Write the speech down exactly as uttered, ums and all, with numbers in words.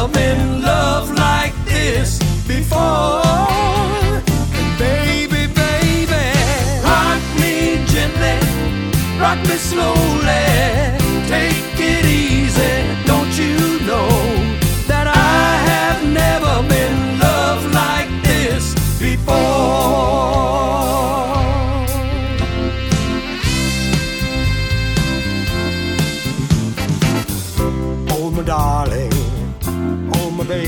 felt in love like this before. And baby, baby, rock me gently, rock me slowly.